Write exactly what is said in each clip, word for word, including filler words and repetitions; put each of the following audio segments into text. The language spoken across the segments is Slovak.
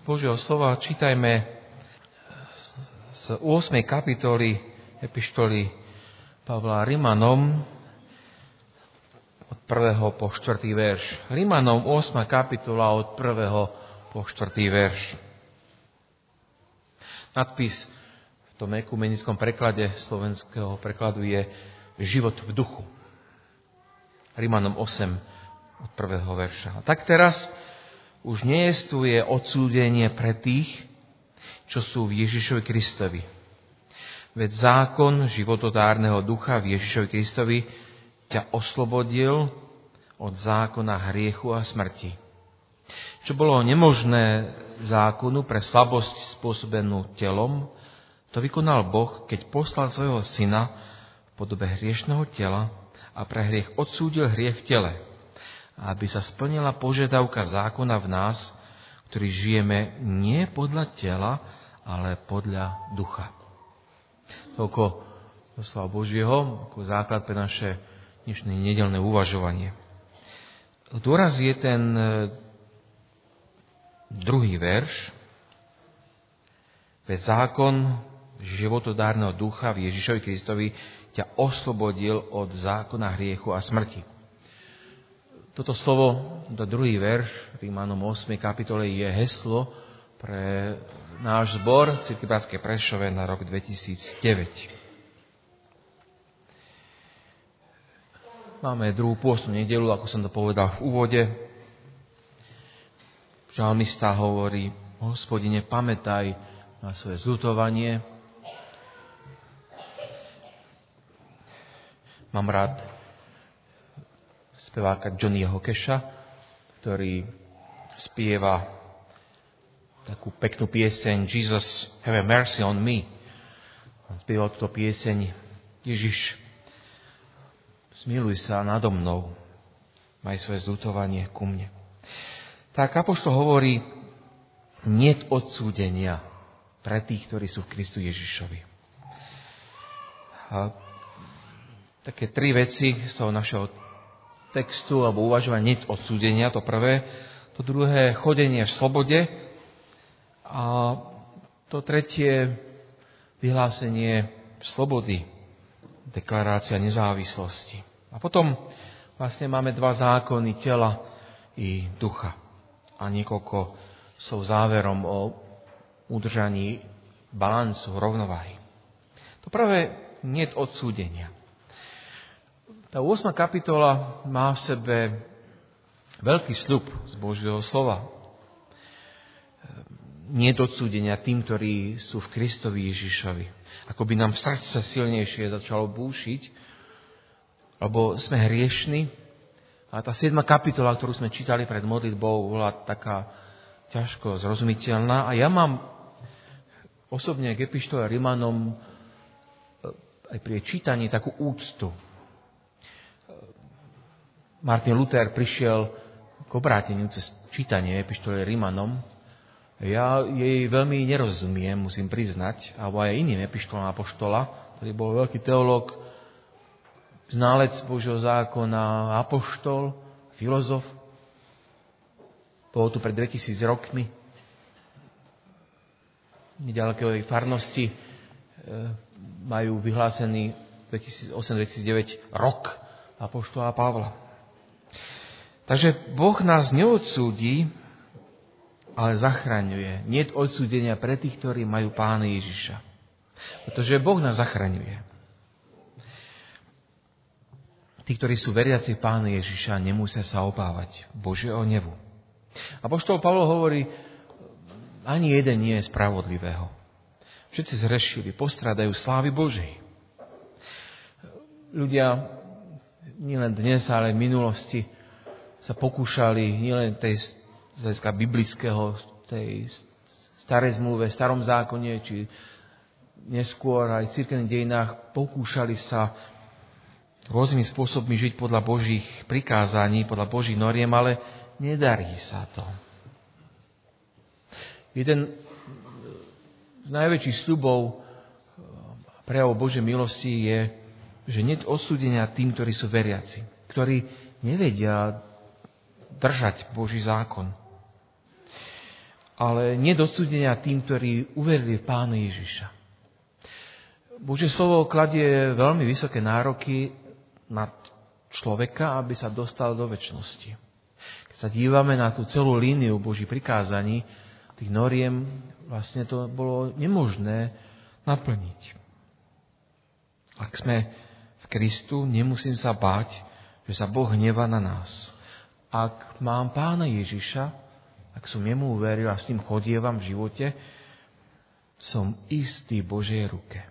Z Božieho slova čítajme z ôsmej kapitoly epištoly Pavla Rimanom od prvého po štvrtý verš. Rimanom ôsma kapitola od prvého po štvrtý verš. Nadpis v tom ekumenickom preklade slovenského prekladu je Život v duchu. Rimanom osem od prvého verša. A tak teraz už nejestvuje odsúdenie pre tých, čo sú v Ježišovi Kristovi. Veď zákon životodárneho ducha v Ježišovi Kristovi ťa oslobodil od zákona hriechu a smrti. Čo bolo nemožné zákonu pre slabosť spôsobenú telom, to vykonal Boh, keď poslal svojho syna v podobe hriešného tela a pre hriech odsúdil hriech v tele, aby sa splnila požiadavka zákona v nás, ktorí žijeme nie podľa tela, ale podľa ducha. Toľko do slova Božieho, ako základ pre naše dnešné nedeľné uvažovanie. Dôraz je ten druhý verš. Veď zákon životodárneho ducha v Ježišovi Kristovi ťa oslobodil od zákona hriechu a smrti. Toto slovo, to druhý verš Rímanom ôsmej kapitole je heslo pre náš zbor Cirkvi Bratskej Prešove na rok dvetisícdeväť. Máme druhú pôstnu nedeľu, ako som to povedal v úvode. Žalmista hovorí: Hospodine, pamätaj na svoje zľutovanie. Mám rád speváka Johnnyho Casha, ktorý spieva takú peknú pieseň Jesus, have mercy on me. On spieval túto pieseň: Ježiš, zmiluj sa nado mnou, maj svoje zľutovanie ku mne. Tak apoštol hovorí, niet odsúdenia pre tých, ktorí sú v Kristu Ježišovi. A také tri veci z toho našeho textu alebo uvažovania, niet odsúdenia, to prvé. To druhé, chodenie v slobode. A to tretie, vyhlásenie slobody, deklarácia nezávislosti. A potom vlastne máme dva zákony, tela i ducha. A niekoľko sú záverom o udržaní balancu, rovnováhy. To prvé, niet odsúdenia. Tá ôsma kapitola má v sebe veľký sľub z Božieho slova. Niet odsúdenia tým, ktorí sú v Kristovi Ježišovi. Ako by nám srdce silnejšie začalo búšiť, lebo sme hriešni. A tá siedma kapitola, ktorú sme čítali pred modlitbou, bola taká ťažko zrozumiteľná. A ja mám osobne k epištole Rimanom aj pri čítaní takú úctu. Martin Luther prišiel k obráteniu cez čítanie epištoly Rimanom. Ja jej veľmi nerozumiem, musím priznať, alebo aj iným epištolám apoštola, ktorý bol veľký teológ, ználec Božieho zákona, apoštol, filozof. Bol tu pred dvetisíc rokmi. Nedalekej farnosti majú vyhlásený dvetisícosem dvetisícdeväť rok apoštola Pavla. Takže Boh nás neodsúdi, ale zachraňuje. Niet odsúdenia pre tých, ktorí majú Pána Ježiša. Pretože Boh nás zachraňuje. Tí, ktorí sú veriaci Pána Ježiša, nemusia sa obávať Božieho hnevu. Apoštol Pavol hovorí, ani jeden nie je spravodlivého. Všetci zhrešili, postrádajú slávy Božej. Ľudia nielen dnes, ale v minulosti sa pokúšali nielen tej z hľadiska biblického, tej starej zmluve, starom zákone, či neskôr aj v cirkevných dejinách pokúšali sa rôznymi spôsobmi žiť podľa Božích prikázaní, podľa Božích noriem, ale nedarí sa to. Jeden z najväčších sľubov prejavov Božej milosti je, že nie je odsúdenia tým, ktorí sú veriaci, ktorí nevedia držať Boží zákon. ale nie do odsúdenia tým, ktorí uverili v Pána Ježiša. Božie slovo kladie veľmi vysoké nároky na človeka, aby sa dostal do večnosti. Keď sa dívame na tú celú líniu Božích prikázaní, tých noriem, vlastne to bolo nemožné naplniť. Ak sme v Kristu, nemusím sa báť, že sa Boh hnevá na nás. Ak mám Pána Ježiša, ak som jemu uveril a s ním chodievam v živote, som istý Božej ruke.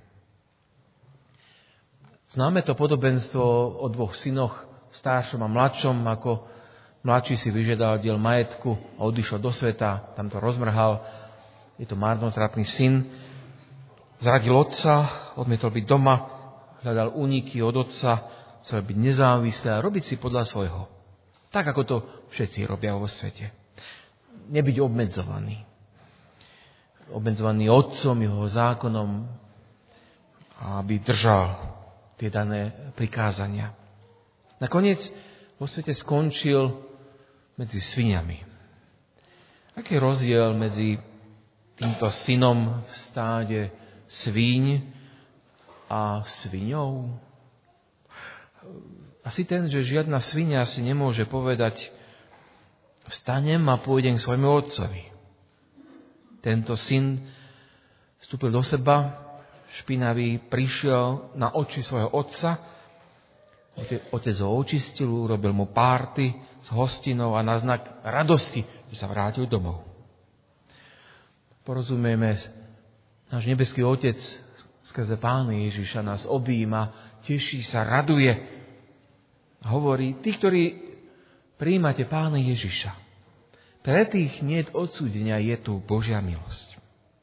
Známe to podobenstvo o dvoch synoch, staršom a mladšom, ako mladší si vyžiadal diel majetku a odišiel do sveta, tam to rozmrhal. Je to marnotrápny syn. Zradil otca, odmietol byť doma, hľadal úniky od otca, chcel byť nezávislý a robiť si podľa svojho. Tak, ako to všetci robia vo svete. Nebyť obmedzovaný. Obmedzovaný otcom, jeho zákonom, aby držal tie dané prikázania. Nakoniec vo svete skončil medzi sviniami. Aký je rozdiel medzi týmto synom v stáde svíň a sviňou? Asi ten, že žiadna svinia si nemôže povedať: vstanem a pôjdem k svojmu otcovi. Tento syn vstúpil do seba, špinavý, prišiel na oči svojho otca. Otec ho očistil, urobil mu párty s hostinou a na znak radosti, že sa vrátil domov. Porozumieme, náš nebeský Otec skrze Pána Ježiša nás objíma, teší sa, raduje. Hovorí, tí, ktorí prijímate Pána Ježiša, pre tých nie je odsúdenia, je tu Božia milosť.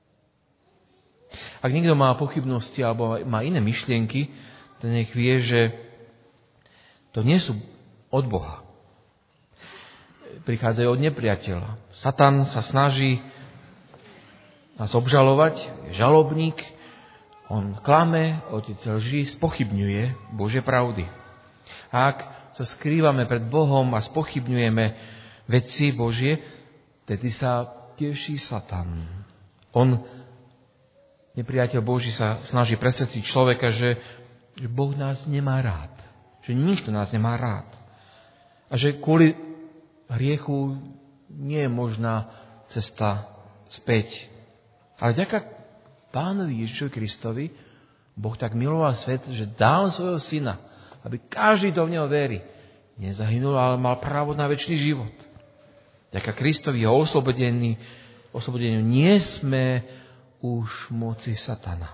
Ak niekto má pochybnosti alebo má iné myšlienky, to nech vie, že to nie sú od Boha. Prichádzajú od nepriateľa. Satan sa snaží nás obžalovať, je žalobník, on klame, otec lží, spochybňuje Božie pravdy. A ak sa skrývame pred Bohom a spochybňujeme veci Božie, tedy sa teší Satan. On, nepriateľ Boží, sa snaží presvedčiť človeka, že, že Boh nás nemá rád. Že nikto nás nemá rád. A že kvôli hriechu nie je možná cesta späť. Ale vďaka Pánovi Ježišovi Kristovi Boh tak miloval svet, že dal svojho syna, aby každý, kto v neho verí, nezahynul, ale mal právo na večný život. Vďaka Kristovi jeho oslobodeniu nie sme už moci Satana.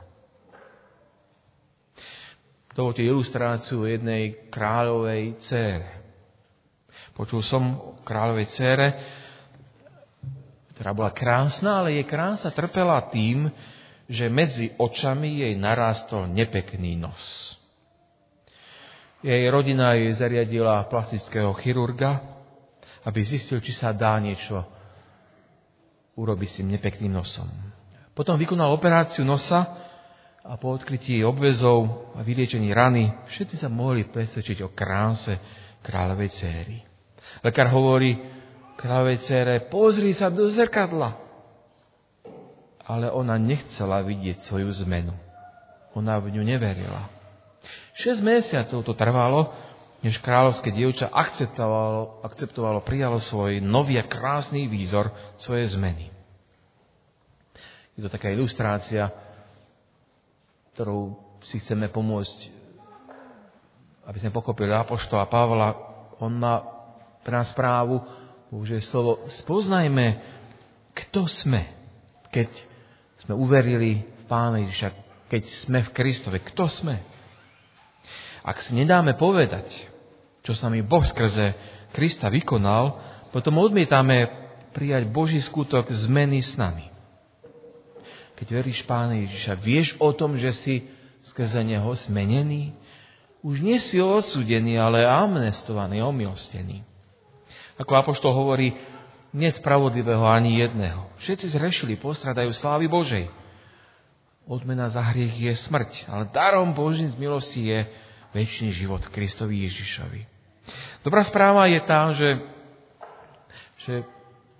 Dovolte ilustráciu jednej kráľovej dcére. Počul som o kráľovej dcére, ktorá bola krásna, ale jej krása trpela tým, že medzi očami jej narástol nepekný nos. Jej rodina jej zariadila plastického chirurga, aby zistil, či sa dá niečo urobiť s tým nepekným nosom. Potom vykonal operáciu nosa a po odkrytí obväzov a vyliečení rany všetci sa mohli presvedčiť o kráse kráľovej dcéry. Lekár hovorí kráľovej dcére: pozri sa do zrkadla. Ale ona nechcela vidieť svoju zmenu. Ona v ňu neverila. Šesť mesiacov to trvalo, než kráľovské dievča akceptovalo, akceptovalo, prijalo svoj nový a krásny výzor svojej zmeny. Je to taká ilustrácia, ktorou si chceme pomôcť, aby sme pochopili apoštola Pavla. On má pre nás správu, Božie slovo: spoznajme, kto sme, keď sme uverili v Pána Ježiša, keď sme v Kristovi. Kto sme? Ak si nedáme povedať, čo sa mi Boh skrze Krista vykonal, potom odmietame prijať Boží skutok zmeny s nami. Keď veríš Pána Ježiša, vieš o tom, že si skrze Neho zmenený? Už nie si odsúdený, ale amnestovaný, omilostený. Ako apoštol hovorí, nie je spravodlivého ani jedného. Všetci zhrešili, postradajú slávy Božej. Odmena za hriech je smrť, ale darom Božím z milosti je večný život Kristovi Ježišovi. Dobrá správa je tá, že, že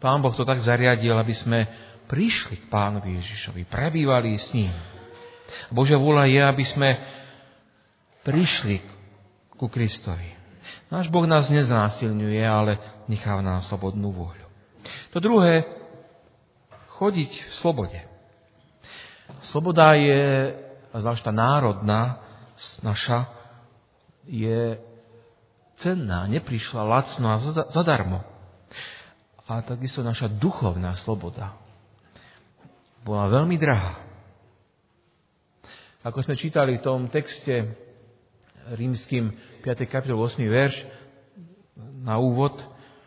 Pán Boh to tak zariadil, aby sme prišli k Pánovi Ježišovi, prebývali s ním. Božia vôľa je, aby sme prišli ku Kristovi. Náš Boh nás neznásilňuje, ale necháva nám slobodnú vôľu. To druhé, chodiť v slobode. Sloboda je, zvlášť tá národná, naša, je cenná, neprišla lacno a zadarmo. A takisto naša duchovná sloboda bola veľmi drahá. Ako sme čítali v tom texte rímskym piatej kapitole ôsmy verš na úvod,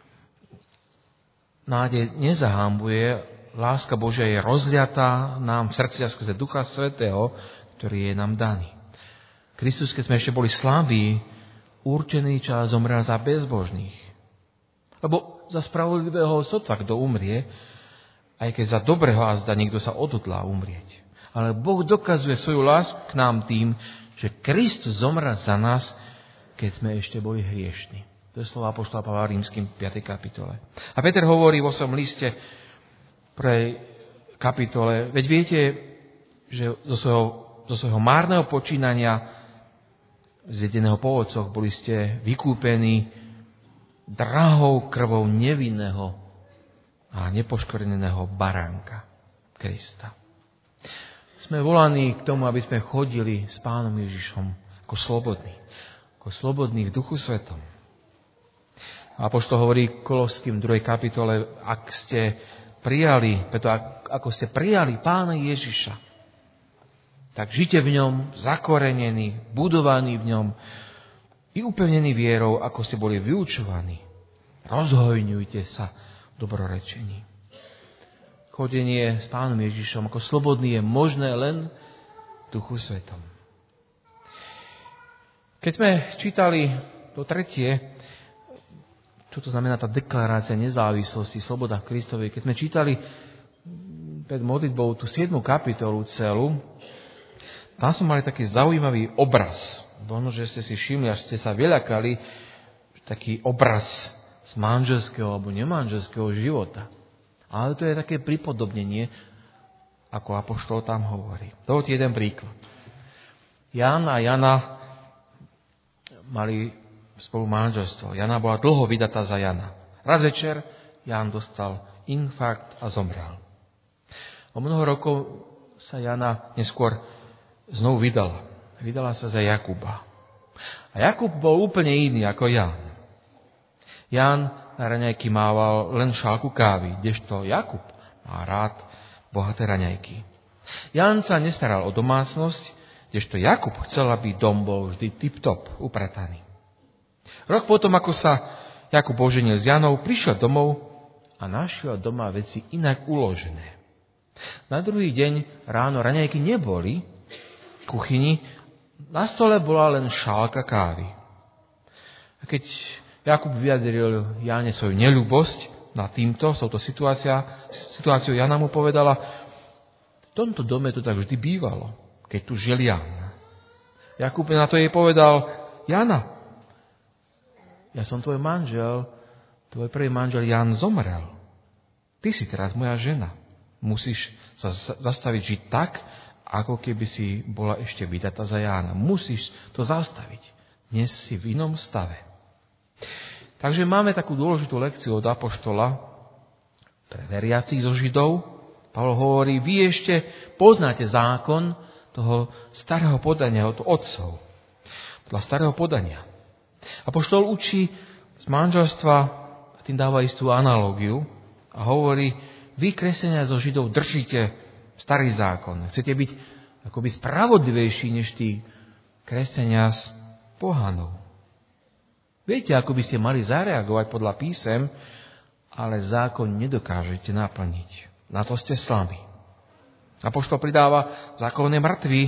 nádej nezahambuje, láska Božia je rozliatá nám v srdci skrze Ducha Svätého, ktorý je nám daný. Kristus, keď sme ešte boli slabí, určený čas zomrel za bezbožných. Lebo za spravodlivého sotva, kto umrie, aj keď za dobrého a zda niekto sa odhodlá umrieť. Ale Boh dokazuje svoju lásku k nám tým, že Kristus zomrel za nás, keď sme ešte boli hriešni. To je slova apoštola Pavla rímskym piatej kapitole. A Peter hovorí vo svojom liste pre kapitole, veď viete, že zo svojho, zo svojho márneho počínania zjedeného po otcoch boli ste vykúpení drahou krvou nevinného a nepoškvrneného baránka Krista. Sme volaní k tomu, aby sme chodili s Pánom Ježišom ako slobodní. Ako slobodní v Duchu Svetom. A apoštol hovorí Koloským v druhej kapitole, ak ste prijali, preto ako ste prijali Pána Ježiša, tak žite v ňom, zakorenení, budovaní v ňom i upevnení vierou, ako ste boli vyučovaní. Rozhojňujte sa v dobrorečení. Chodenie s Pánom Ježišom ako slobodný je možné len v Duchu Svetom. Keď sme čítali to tretie, čo to znamená tá deklarácia nezávislosti, sloboda v Kristovi, keď sme čítali pred modlitbou tú siedmu kapitolu celú, tam sme mali taký zaujímavý obraz. Možno, že ste si všimli, až ste sa vyľakali, taký obraz z manželského alebo nemanželského života. Ale to je také pripodobnenie, ako apoštol tam hovorí. Dovoľte jeden príklad. Ján a Jana mali spolu manželstvo. Jana bola dlho vydatá za Jana. Raz večer Ján dostal infarkt a zomrel. O mnoho rokov sa Jana neskôr znovu vydala. Vydala sa za Jakuba. A Jakub bol úplne iný ako Ján. Ján na raňajky mával len šálku kávy, kdežto Jakub má rád bohaté raňajky. Ján sa nestaral o domácnosť, kdežto Jakub chcel, aby dom bol vždy tip-top, uprataný. Rok potom, ako sa Jakub oženil s Janou, prišiel domov a našiel doma veci inak uložené. Na druhý deň ráno raňajky neboli v kuchyni, na stole bola len šálka kávy. A keď Jakub vyjadril Jáne svoju neľúbosť na týmto, s touto situácia, situáciou, Jana mu povedala, v tomto dome to tak vždy bývalo, keď tu žil Ján. Jakub na to jej povedal, Jana, ja som tvoj manžel, tvoj prvý manžel Ján zomrel. Ty si teraz moja žena. Musíš sa zastaviť žiť tak, ako keby si bola ešte vydatá za Jána. Musíš to zastaviť. Dnes si v inom stave. Takže máme takú dôležitú lekciu od apoštola pre veriacich zo Židov. Pavol hovorí, vy ešte poznáte zákon toho starého podania od otcov. Podľa starého podania. Apoštol učí z manželstva, tým dáva istú analógiu a hovorí, vy, kresťania zo Židov, držíte starý zákon. Chcete byť akoby spravodlivejší než tí kresťania z pohanov. Viete, ako by ste mali zareagovať podľa písem, ale zákon nedokážete naplniť. Na to ste slabí. Apoštol pridáva, zákon je mŕtvý,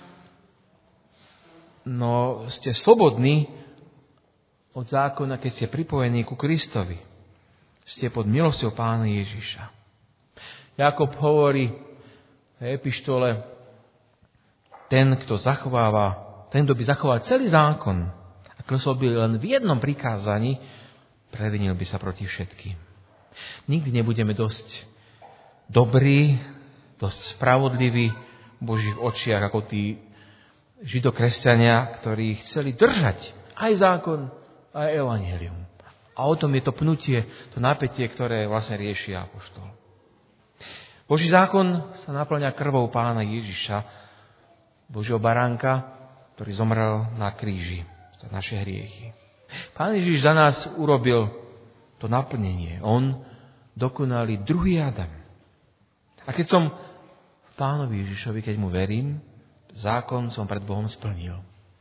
no ste slobodní od zákona, keď ste pripojení ku Kristovi. Ste pod milosťou Pána Ježiša. Jakob hovorí v epištole, ten, kto zachováva, ten, kto by zachoval celý zákon, a klesol by len v jednom prikázaní, previnil by sa proti všetkým. Nikdy nebudeme dosť dobrí, dosť spravodliví v Božích očiach, ako tí židokresťania, ktorí chceli držať aj zákon, aj evanjelium. A o tom je to pnutie, to napätie, ktoré vlastne rieši apoštol. Boží zákon sa naplňa krvou Pána Ježiša, Božieho baránka, ktorý zomrel na kríži za naše hriechy. Pán Ježiš za nás urobil to naplnenie. On dokonalý druhý Adam. A keď som v Pánovi Ježišovi, keď mu verím, zákon som pred Bohom splnil.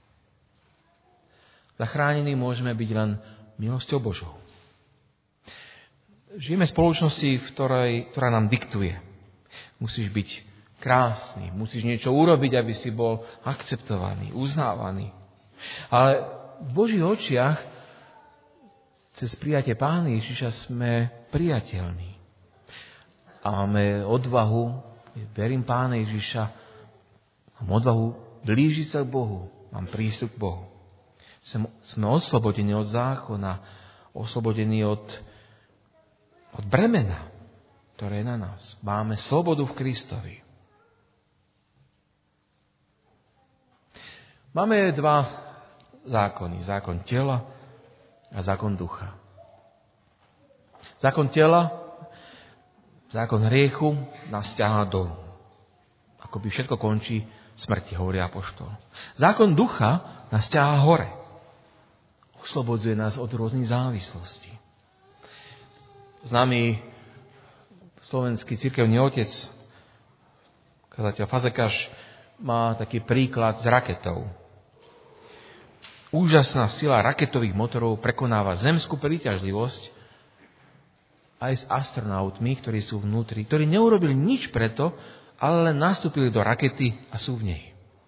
Zachránení môžeme byť len milosťou Božou. Žijeme v spoločnosti, v ktorej, ktorá nám diktuje. Musíš byť krásny, musíš niečo urobiť, aby si bol akceptovaný, uznávaný. Ale v Božích očiach cez prijatie Pána Ježiša sme priateľní. A máme odvahu, verím Pána Ježiša, mám odvahu blížiť sa k Bohu, mám prístup k Bohu. Sme oslobodení od zákona, oslobodení od, od bremena, ktoré je na nás. Máme slobodu v Kristovi. Máme dva zákony. Zákon tela a zákon ducha. Zákon tela, zákon hriechu nás ťahá dolu. Ako by všetko končí smrti, hovorí apoštol. Zákon ducha nás ťahá hore. Oslobodzuje nás od rôznych závislostí. Známy slovenský cirkevný otec, kazateľ Fazekáš, má taký príklad s raketou. Úžasná sila raketových motorov prekonáva zemskú príťažlivosť aj s astronautmi, ktorí sú vnútri, ktorí neurobili nič preto, ale len nastúpili do rakety a sú v nej.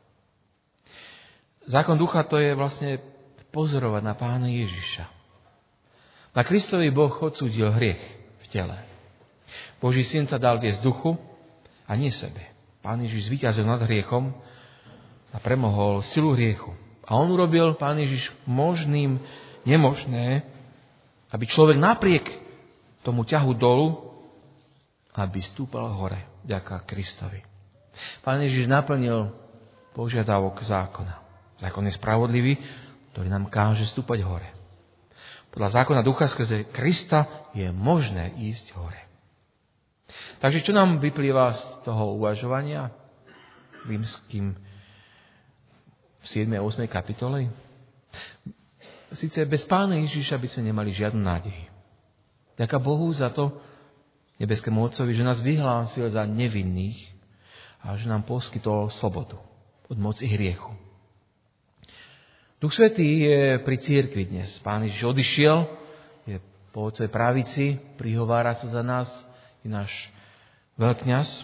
Zákon ducha to je vlastne pozorovať na Pána Ježiša. Na Kristovi Boh odsúdil hriech v tele. Boží syn sa dal viesť duchu a nie sebe. Pán Ježiš zvíťazil nad hriechom a premohol silu hriechu. A on urobil, Pán Ježiš, možným nemožné, aby človek napriek tomu ťahu dolu, aby stúpal hore, vďaka Kristovi. Pán Ježiš naplnil požiadavok zákona. Zákon je spravodlivý, ktorý nám káže stúpať hore. Podľa zákona ducha skrze Krista je možné ísť hore. Takže čo nám vyplýva z toho uvažovania rímskym v siedmej a ôsmej kapitole? Sice bez Pána Ježiša by sme nemali žiadnu nádej. Ďaká Bohu za to, nebeskému Otcovi, že nás vyhlásil za nevinných a že nám poskytol slobodu od moci hriechu. Duch Svätý je pri cirkvi dnes. Pán Ježiš odišiel, je po Otcovej pravici, prihovára sa za nás, je náš veľkňaz.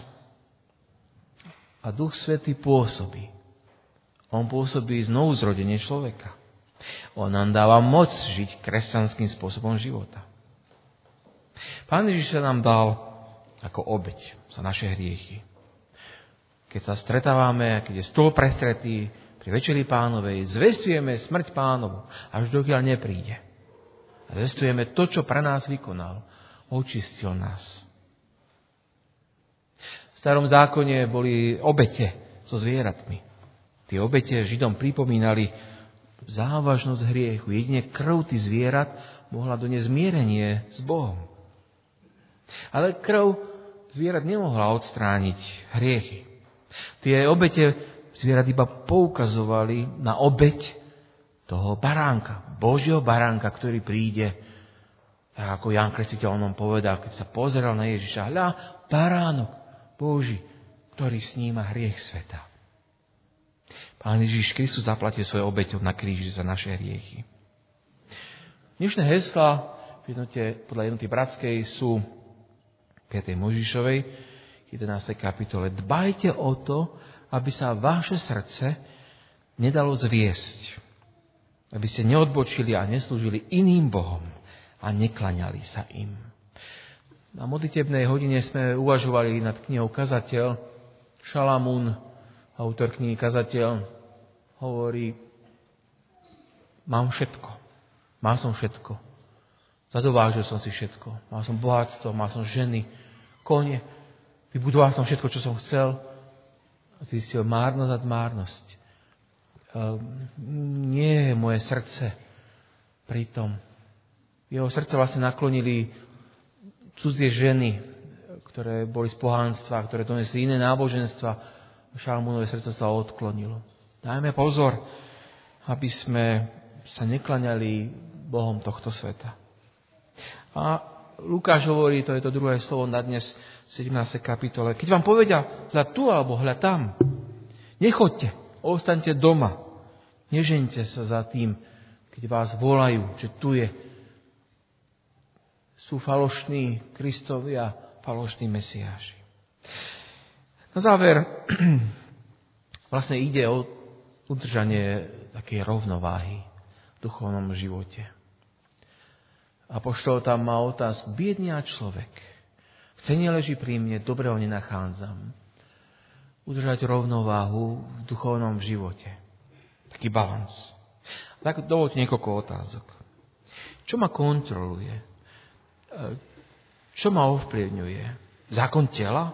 A Duch Svätý pôsobí. On pôsobí znovu zrodenie človeka. On nám dáva moc žiť kresťanským spôsobom života. Pán Ježiš sa nám dal ako obeť za naše hriechy. Keď sa stretávame, keď je stôl prestretý, pri Večeri Pánovej zvestujeme smrť Pánovu, až dokiaľ nepríde. Zvestujeme to, čo pre nás vykonal. Očistil nás. V starom zákone boli obete so zvieratmi. Tie obete Židom pripomínali závažnosť hriechu. Jedine krv tých zvierat mohla doniesť zmierenie s Bohom. Ale krv zvierat nemohla odstrániť hriechy. Tie obete zvierat iba poukazovali na obeť toho baránka, Božieho baránka, ktorý príde, ako Ján Krstiteľ o ňom povedal, keď sa pozeral na Ježiša, hľa, baránok Boží, ktorý sníma hriech sveta. Pán Ježiš Kristus zaplatil svoje obeťou na kríži za naše hriechy. Dnešné heslá v jednote, podľa jednoty bratskej sú piatej Mojžišovej, jedenástej kapitole. Dbajte o to, aby sa vaše srdce nedalo zviesť. Aby ste neodbočili a neslúžili iným bohom a neklaňali sa im. Na modlitebnej hodine sme uvažovali nad knihou Kazateľ. Šalamún, autor knihy Kazateľ, hovorí: mám všetko. Mal som všetko. Zadovážil som si všetko. Mal som bohatstvo, mal som ženy, kone. Vybudoval som všetko, čo som chcel. Zistil márnosť nad márnosť. Nie je moje srdce pri tom. Jeho srdce vlastne naklonili cudzie ženy, ktoré boli z pohánstva, ktoré donesli iné náboženstva. Šalamúnové srdce sa odklonilo. Dajme pozor, aby sme sa neklaňali Bohom tohto sveta. A Lukáš hovorí, to je to druhé slovo na dnes v sedemnástej kapitole. Keď vám povedia, hľa tu alebo hľa tam, nechoďte, ostaňte doma. Nežeňte sa za tým, keď vás volajú, že tu je. Sú falošní Kristovia, falošní Mesiáši. Na záver vlastne ide o udržanie takej rovnováhy v duchovnom živote. Apoštol tam má otázku. Biedný človek. Chce neleží pri mne, dobre ho nenachádzam. Udržať rovnováhu v duchovnom živote. Taký balans. Tak dovoľte niekoľko otázok. Čo ma kontroluje? Čo ma ovplyvňuje? Zákon tela?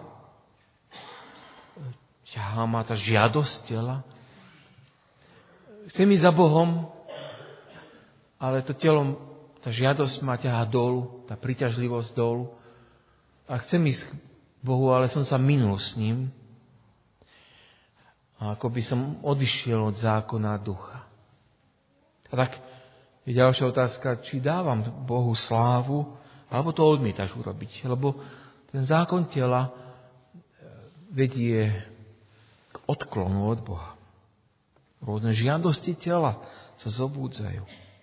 Ťahá ma tá žiadosť tela? Chcem ísť za Bohom, ale to telom, tá žiadosť ma ťahá dolu, tá príťažlivosť dolu. A chcem ísť k Bohu, ale som sa minul s ním. A ako by som odišiel od zákona ducha. A tak je ďalšia otázka, či dávam Bohu slávu, alebo to odmietaš urobiť. Lebo ten zákon tela vedie k odklonu od Boha. Rôzne žiadosti tela sa zobúdzajú.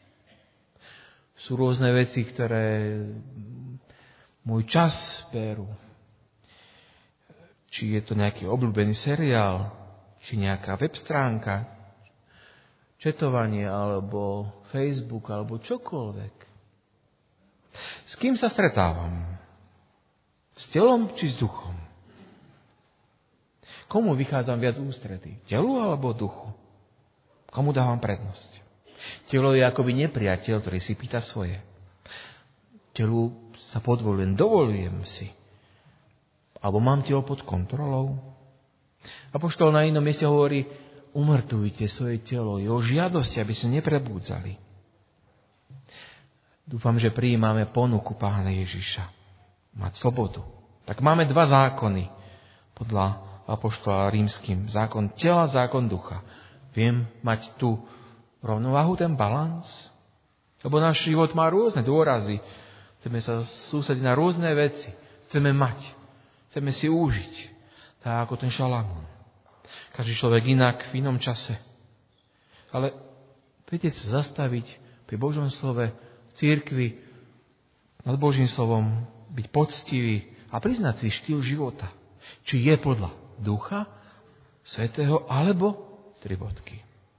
Sú rôzne veci, ktoré môj čas berú. Či je to nejaký obľúbený seriál, či nejaká web stránka, četovanie, alebo Facebook, alebo čokoľvek. S kým sa stretávam? S telom či s duchom? Komu vychádzam viac ústretí? Telu alebo duchu? Komu dávam prednosť? Telo je akoby nepriateľ, ktorý si pýta svoje. Telu sa podvolujem, dovolujem si. Alebo mám telo pod kontrolou? Apoštol na inom mieste hovorí, umrtvujte svoje telo, jeho žiadosti, aby sa neprebúdzali. Dúfam, že prijímame ponuku Pána Ježiša. Mať slobodu. Tak máme dva zákony podľa apoštola rímskym. Zákon tela, zákon ducha. Viem mať tu rovnováhu, ten balans? Lebo náš život má rôzne dôrazy. Chceme sa sústrediť na rôzne veci. Chceme mať. Chceme si užiť. Tak ako ten Šalamún. Každý človek inak v inom čase. Ale vedieť sa zastaviť pri Božom slove, v cirkvi, nad Božím slovom, byť poctivý a priznať si štýl života. Či je podľa Ducha Svätého, alebo tri bodky.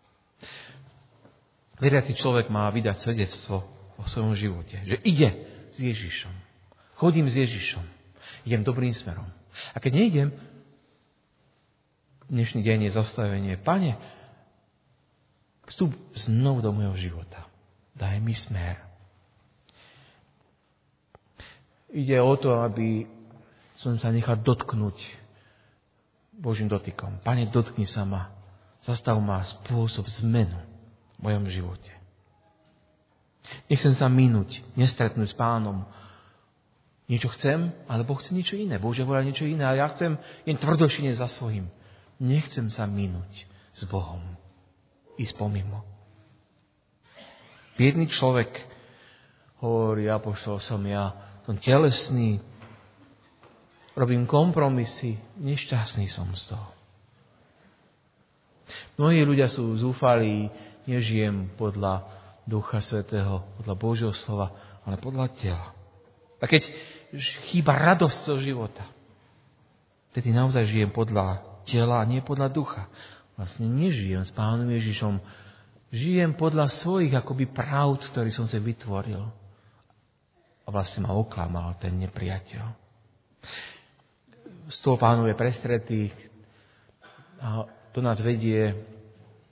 Veriaci človek má vydať svedectvo o svojom živote. Že ide s Ježišom. Chodím s Ježišom. Idem dobrým smerom. A keď nejdem, dnešný deň je zastavenie. Pane, vstup znovu do môjho života. Daj mi smer. Ide o to, aby som sa nechal dotknúť Božím dotykom. Pane, dotkni sa ma. Zastav ma spôsob zmenu v mojom živote. Nechcem sa minúť, nestretnúť s Pánom. Niečo chcem, alebo chcem niečo iné. Bože volá niečo iné, ale ja chcem jen tvrdošine za svojím. Nechcem sa minúť s Bohom. Ísť pomimo. Biedný človek, hovorí apoštol, som ja, som telesný, robím kompromisy, nešťastný som z toho. Mnohí ľudia sú zúfalí, nežijem podľa Ducha Svätého, podľa Božieho slova, ale podľa tela. A keď chýba radosť zo života, tedy naozaj žijem podľa tela, nie podľa ducha. Vlastne nežijem s Pánom Ježišom. Žijem podľa svojich akoby pravd, ktorý som si vytvoril. A vlastne ma oklamal ten nepriateľ. Z toho Pánov je prestretý a to nás vedie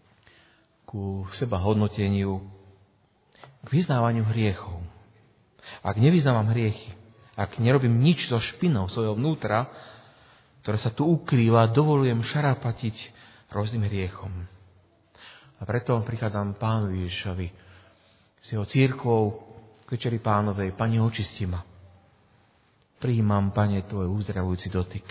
ku seba hodnoteniu, k vyznávaniu hriechov. Ak nevyznávam hriechy, ak nerobím nič so špinou svojho vnútra, ktoré sa tu ukrýva, dovolujem šarapatiť rôznym hriechom. A preto prichádzam Pánu Ježišovi s jeho cirkvou k večeri Pánovej. Pane, očisti ma. Prijímam, Pane, tvoj uzdravujúci dotyk.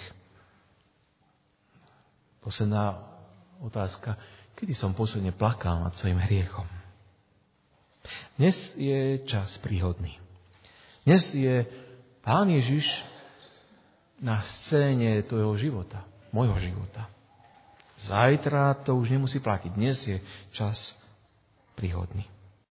Posledná otázka. Kedy som posledne plakal nad svojim hriechom? Dnes je čas príhodný. Dnes je Pán Ježiš na scéne tvojho života, môjho života. Zajtra to už nemusí platiť. Dnes je čas príhodný.